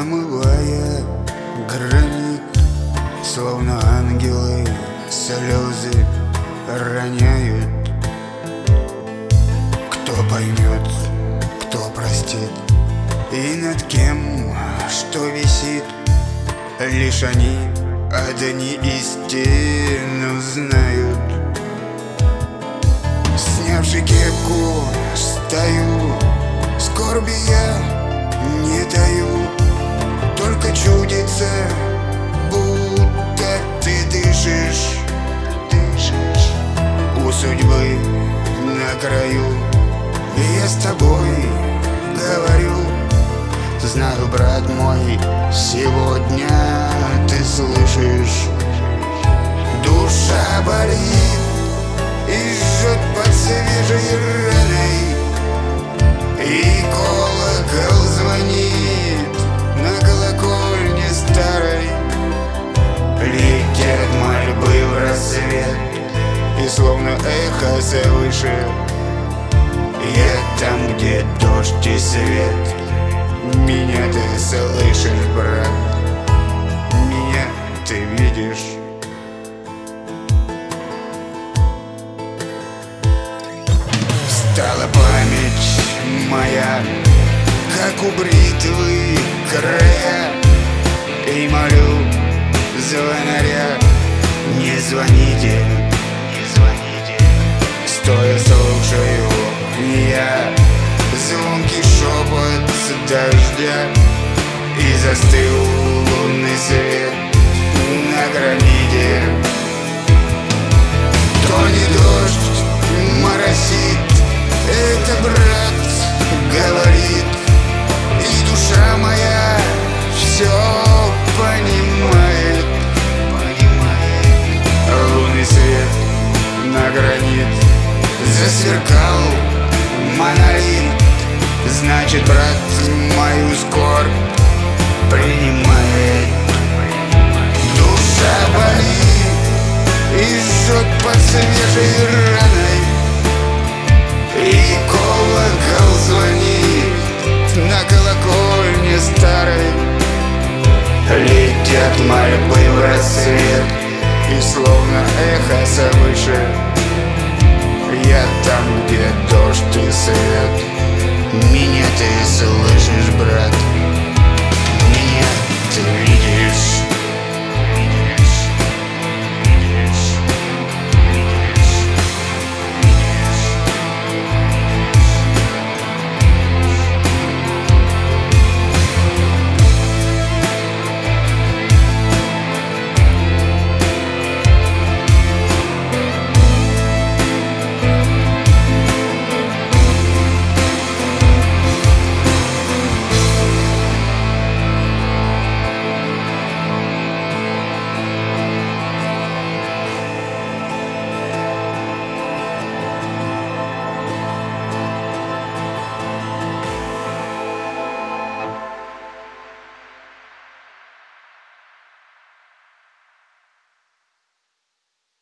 омывая гранит, словно ангелы слезы роняют. Кто поймет, кто простит, и над кем что висит, лишь они одни истину знают. Снявши кепку, стою, скорби я не таю, только чудится, будто ты дышишь у судьбы на краю. И я с тобой говорю, знаю, брат мой, сегодня ты слышишь. Душа болит и жжет под свежей раной, и колокол звонит на колокольне старой. Летят мольбы в рассвет, и словно эхо свыше я там, где дождь и свет. Меня ты слышишь, брат, меня ты видишь. Стала память моя, как у бритвы края, и молю звонаря: не звоните, не звоните. Стоя слушаю я звонкий шепот дождя, и застыл лунный свет на граните. То не дождь моросит, это брат говорит, и душа моя все понимает. Лунный свет на гранит засверкал монолит, значит, брат мою скорбь принимает. Душа болит и жжет под свежей раной, и колокол звонит на колокольне старой. Летят мольбы в рассвет, и словно эхо свыше я там, где дождь и свет. Меня ты слышишь, брат?